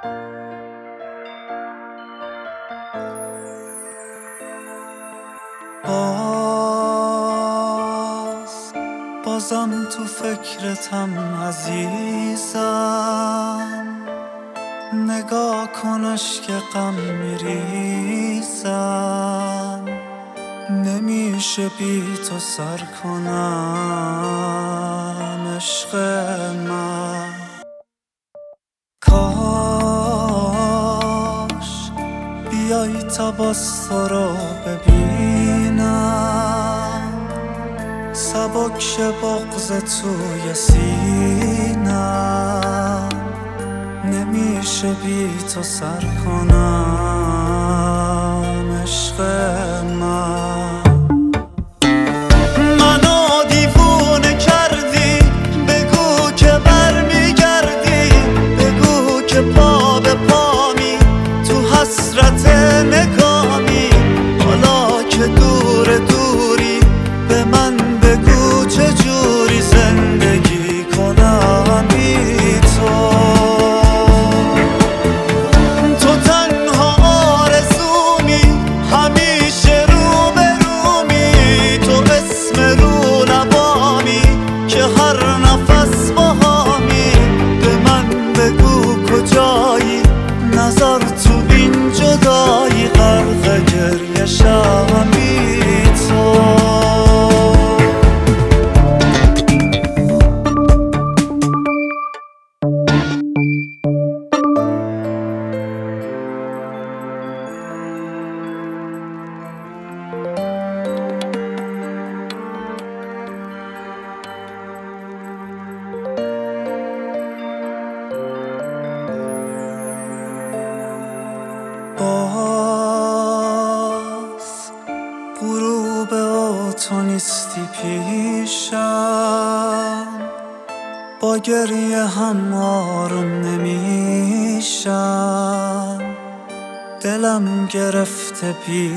بازم تو فکرتم عزیزم، نگاه کنش که غم میریزم، نمیشه بی تو سر کنم عشق من. کاش بیای تا باز تو رو ببینم، سبک شه بغض توی سینم، نمیشه بی تو سر کنم عشق من. منو دیوونه کردی، بگو که برمیگردی، بگو که پا به پامی، تو حسرت نگامی، حالا که دور دوری به من بگو چجوری زندگی کنم بی تو. تو تنها آرزومی، همیشه رو به رومی، تو اسم رو لبامی که هر نفس باهامی، به من بگو کجایی، نظر تو این جدایی، غرق گریه شم بی تو. باز غروب تو نیستی پیشم، با گریه هم آروم نمیشم، دلم گرفته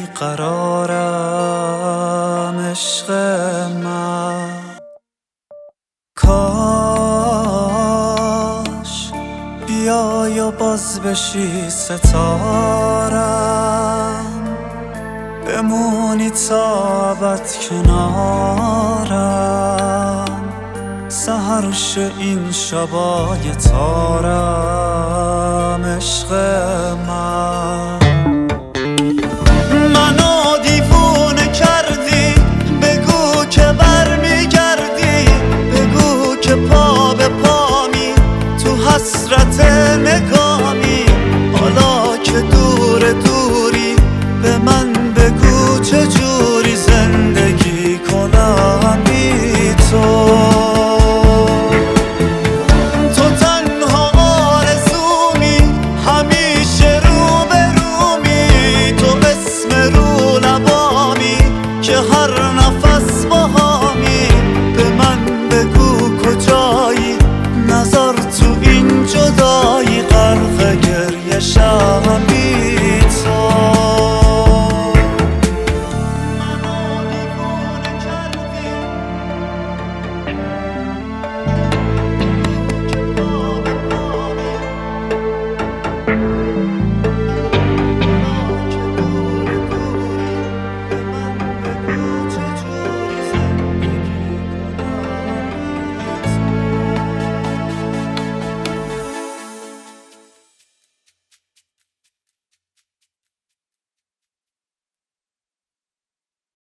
بیقرارم عشق من. کاش بیای و باز بشی ستارم، بمونی تا ابد کنارم، سحر شه این شبای تارم عشق من.